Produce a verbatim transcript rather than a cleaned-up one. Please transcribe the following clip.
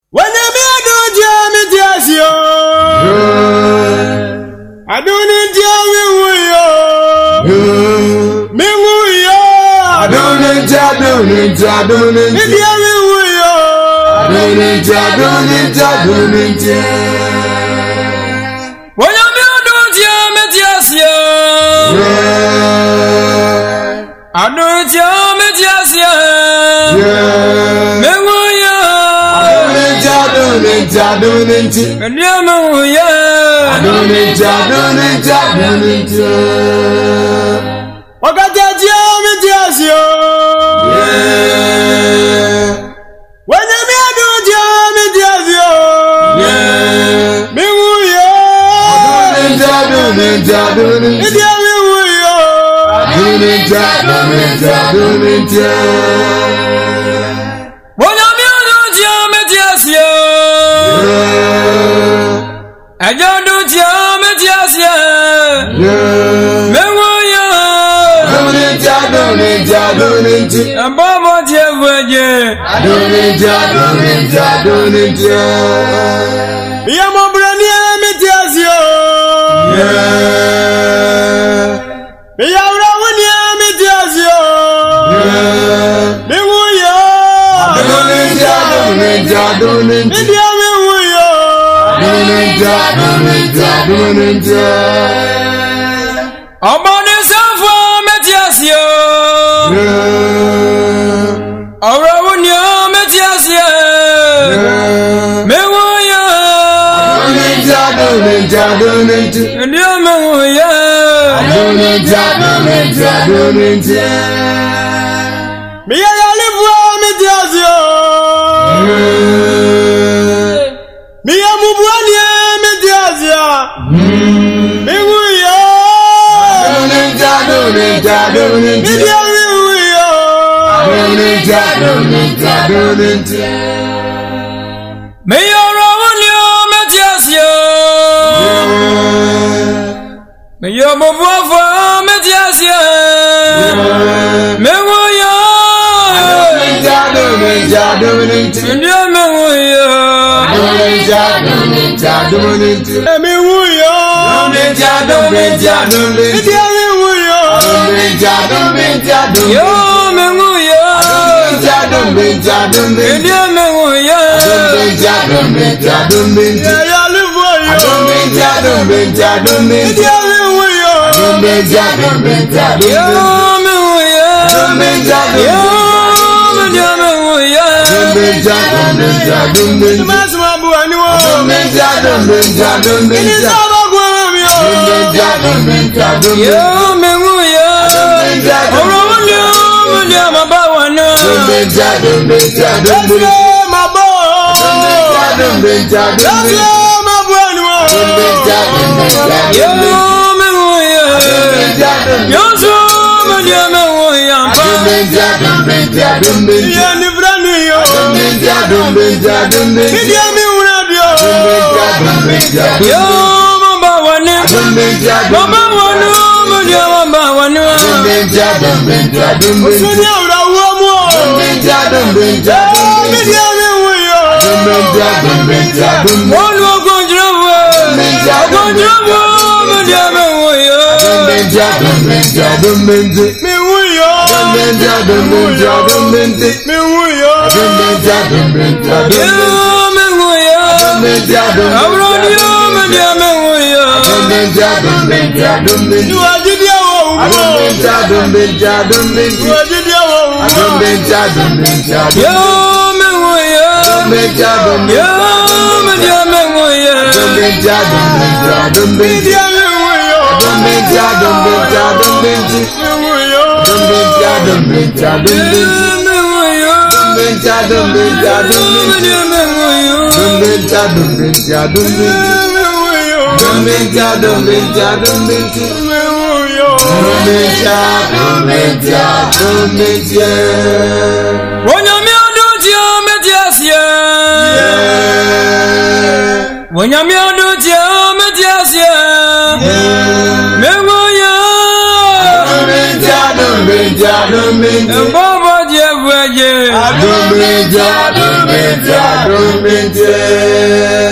When you me do jam it yes yo. I don't need jam yo. Me yo. I don't need jam, don't need jam, don't need jam yo. I don't need jam, don't need jam, don't need jam. When you me do jam it yes yo. I don't jam it yes yo. Me yo. Don't need jam, don't need jam. And you know yeah. I don't need jam, don't need jam, don't need jam. What got that jam it yes yo. When you me do jam it yes yo. Me yo. Don't need jam, don't need jam. Don't need jam, don't need jam, don't need jam. When you me do jam it yes yo. I don't do jam it yes yo. Me yo. Don't need jam, don't need jam, don't need jam. And Baba jam waje. Don't need jam, don't need jam, don't need jam. Me am brani it yes yo. Me am rawani it yes yo. Me yo. Don't need jam, don't need jam, don't need jam. India me yo. Don't need jam, don't need jam, don't need jam. Amane safa it yes yo. Rawani it yes yo. Me yo. Don't need jam, don't need jam, don't need jam. India me yo. Don't need jam, don't need jam, don't need jam. Me ya live it yes yo. Me ya mubwani it yes yo. Me yo. Don't need jam, don't need jam, don't need jam. India me yo. Don't need jam, don't need jam, don't need jam. Me ya rawani it yes yo. Me ya mubwafa it yes yo. Me yo. Don't need jam, don't need jam. India me yo. Don't need jam, don't need jam, don't need jam. Me yo. Don't need jam, don't need jam, don't need jam. India me yo. Don't need jam, don't need jam, don't need Yo jam. me yo. Don't need jam, don't need jam. India me yo. Don't need jam, don't need jam, don't need jam. Ya live yo. Don't need jam, don't need jam, don't need India jam. me yo. Don't need jam, don't need jam, don't Yo need jam. me yo. Don't need jam, don't Yo need jam. me yo. Don't need jam, don't need jam, don't need jam. Mas ma bu ani wo. Don't need jam, don't need jam, don't need Ini jam. saba gwa mi yo. Don't need jam, don't need jam, don't need Yo jam. me yo. Oro wo ni o mo ni ma ba wa na. Don't need jam, don't need jam, don't need Let's jam. go ma bo. Don't need jam, don't Let's need go jam. ma bu ani wo. Don't need jam, don't need jam, Yo don't need jam. me yo. Don't need jam, don't Yo so mo ni me yo pa. need jam, don't need jam, don't need Ya jam. ni brani yo. Don't need jam, don't need jam, don't need jam. India me wura dio. Don't need jam, don't need jam, don't Yo need jam. mo ba wa ni. Don't need jam, Mo don't ba need wa ni mo ni ma ba wa ni. need jam, don't need jam, don't need So jam. ni awra wo mo. Don't need jam, don't need jam, don't need India jam. me wo yo. Don't need jam, don't need jam, don't need jam. Wọ́n lọ gbọ́njọ́ wọ́, gbọ́njọ́ wọ́, mo jẹ́ mi wò yọ. Don't need jam, don't need jam, don't need jam. Mi wò yọ. Don't need jam, don't need jam, don't need jam. Mi wò yọ. Don't need jam, don't need jam, don't need jam. Yọ mi wò yọ. Don't need jam, don't need Àwùrọ̀ ni jam. yọ mi jẹ́ mi wò yọ. Don't need jam, don't need jam, don't need jam. Ìwà jíjí àwọ̀ I òwúrọ̀. don't need jam, don't need jam, don't need Ìwà jam. jíjí àwọ̀ I don't òwúrọ̀. need jam, don't need jam, don't Yọ need mi wò yọ. jam. Don't need jam, don't need Yọ jam, mi don't need jẹ́ jam. mi wò yọ. Don't need jam, don't need jam, don't need India jam. mi wò yọ. Don't need jam, don't need jam, don't need jam. Mi wò yọ. Don't need jam, don't need jam, don't need jam. Mi wò yọ. Don't need jam, don't need jam, don't Mi need jẹ́ jam. mi wò yọ. Don't need jam, don't need jam, don't need jam. Mi wò yọ. Don't need jam, don't need jam, don't need jam. Mi wò yọ. Don't need jam, don't need jam, don't need jam. When you me do jam it yes yeah. When you me do jam it yes yeah. Me wo ya. Don't need jam, don't need jam, don't need jam. Baba je waje. Don't need jam, don't need jam, don't need ntie.